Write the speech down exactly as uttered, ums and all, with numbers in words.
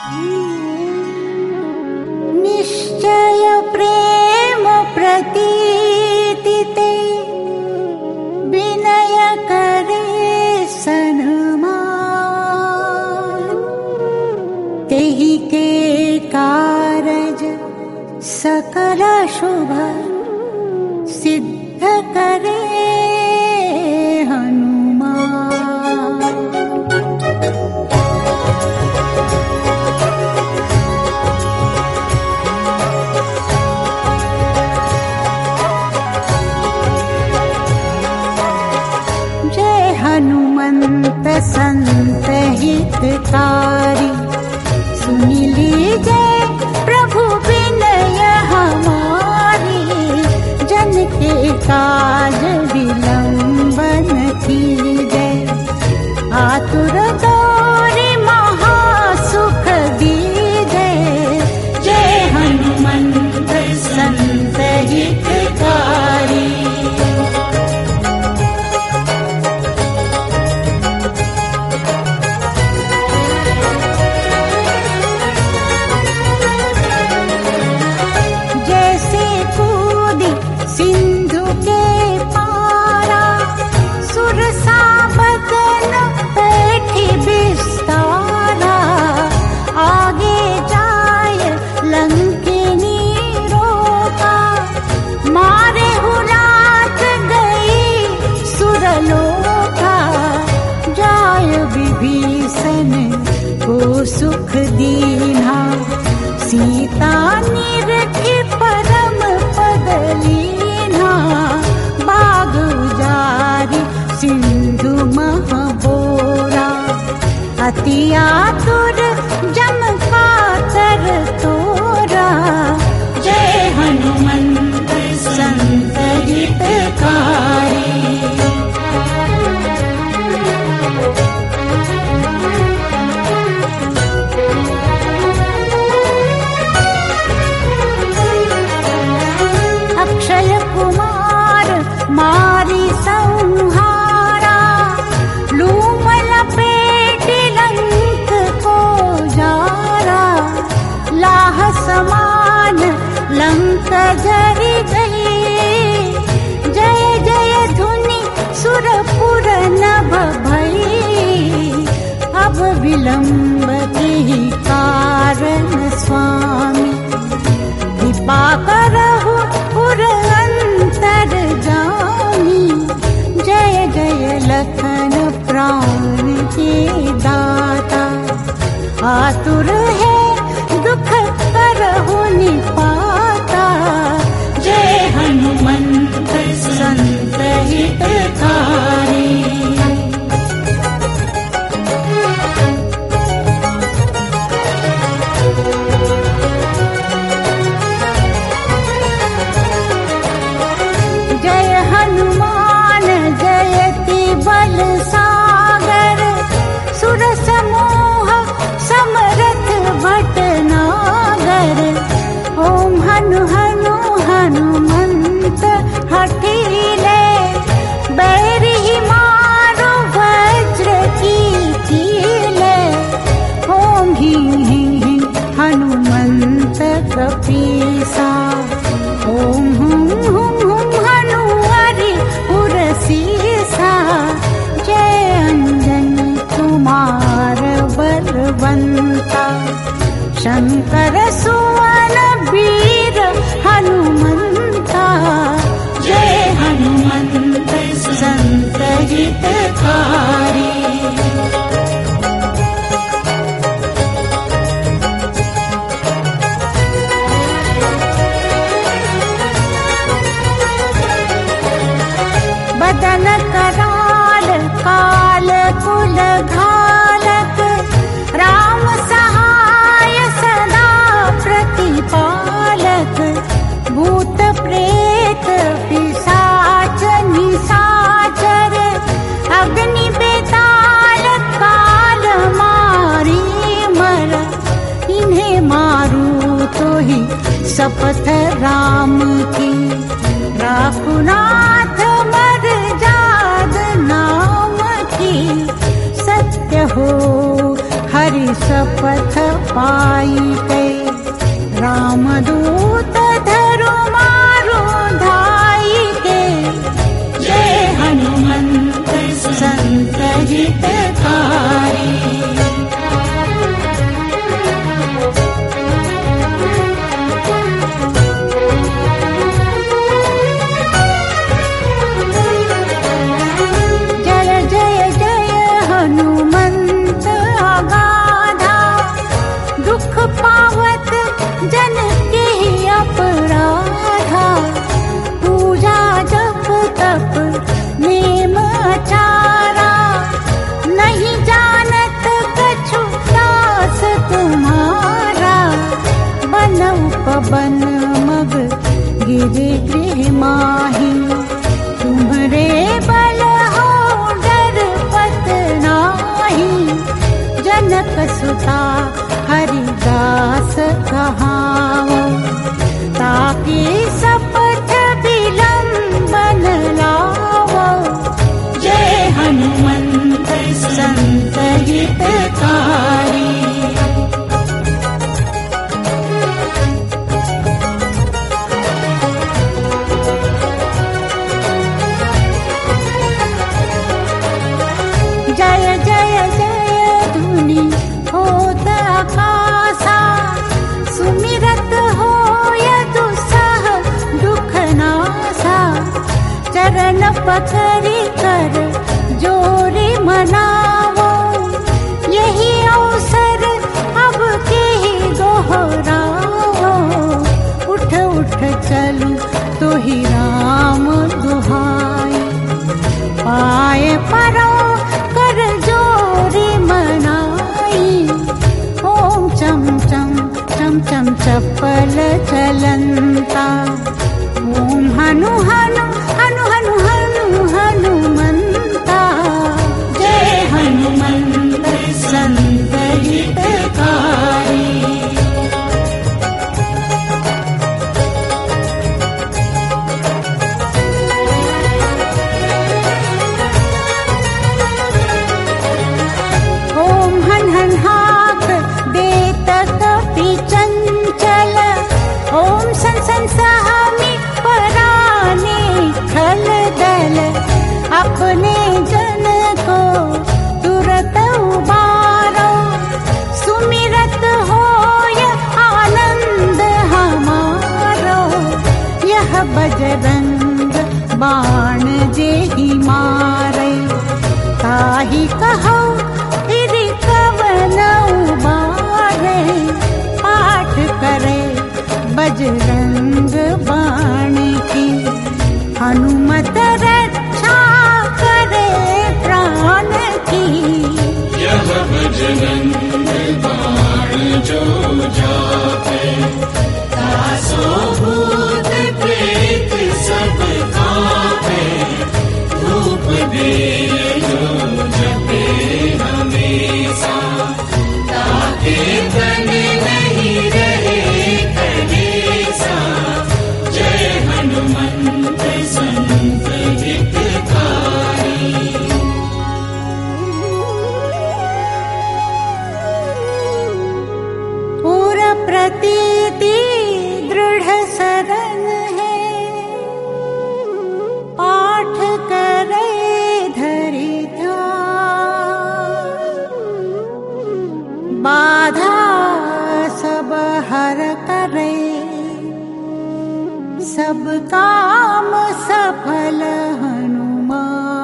निश्चय प्रेम प्रतीति विनय करे सन्मान, तेहि के कारज सकल शुभ सिद्ध करे हनुमान। जय हनुमंत संत हितकारी, सुनि लीजय प्रभु विनय हमारी। जन के काज विलंबन कीजय, आतुर दौरि महासुख दीजय। जय हनुमंत संत हितकारी। सुख दीन्हा सीता निरखि परम पद लीन्हा। बाग उजारि सिंधु महबोरा, अति आतुर जम कातर तोरा। जय हनुमंत संत हितकारी। अक्षय कुमार मारी संहारा, लूम लपेटि लंक को जारा। लाह समान लंक जरि गई, जय जय धुनि सुरपुर नभ भई। अब विलंब की कारण स्वामी, कृपा करहु पुर अंतर जानी। जय जय लखन प्राण के दाता, आतुर है दुख करहु निपाता। जय हनुमंत संत हितकारी। जय हनुमान जयति बल सागर, सुर समूह समरथ भटनागर। ओम हनु हनु हनुमंत हठीले, बैरिहि मारो वज्र की कीले। ओम ह्रीं ह्रीं ह्रीं हनुमंत कपीसा, ओम हुं हुं हुं हनुमरि उरसीसा। जय अंजनी कुमार बलवंता, शंकर सुवन वीर हनुमंता। जय हनुमंत संत हितकारी। बदन कराल काल कुल घालक, राम सहाय सदा प्रतिपालक। भूत प्रेत पिशाच निशाचर, अग्नि बेताल काल मारी मर। इन्हें मारू तो ही शपथ राम की, राखुनाथ मर जाद नाम की। सत्य हो हरि सब पथ पाई के, रामदूत धरु मारो धाई के। जय हनुमंत संत हितकारी। पावत जन के अपराधा, पूजा जप तप नेम आचारा, नहीं जानत कछु दास तुम्हारा। बनौ पवन मग गिरे गृह माही, तुम्हरे बल हो डरपत नाही। जनक सुता हरिदास कहाओ, ताकि सपथ विलंबन लाओ। जय हनुमंत संत हितकारी। जय जय जय धुनि होत आकाशा, सुमिरत होय दुसह दुख नासा। चरण पकड़ि कर जोरी मनावो, यही अवसर अब के दोहराओ। उठ उठ चलू तो ही राम दुहाई, पाए परो कर जोरी मनाई। ओम चम चम चम चम चपल चलंता, ओम हनु हनु हनु हनु हनु हनुमंता। जय हनुमंत संत हितकारी। ओम हन हन हाक देत कपि चंचल, ओम सन सन सहामी पराने खल दल। अपने जन को तुरत उबारो, सुमिरत होय आनंद हमारो। यह बजरंग बाण जेहि मारे, ताहि कहो इरि कवन उबारे। पाठ करे बजरंग बाण की, हनुमत रक्षा करे प्राण की। यह बजरंग बाण जो जापे, तासो भूत प्रेत सब कांपे। धूप दे जो जपे हमेशा, ताके तन नहीं रहे कलेसा। जय हनुमंत संत हितकारी। पूरा प्रतीति दृढ़ सरन है, पाठ करे धरि ध्यान। बाधा सब हर करे, सब काम सफल हनुमान।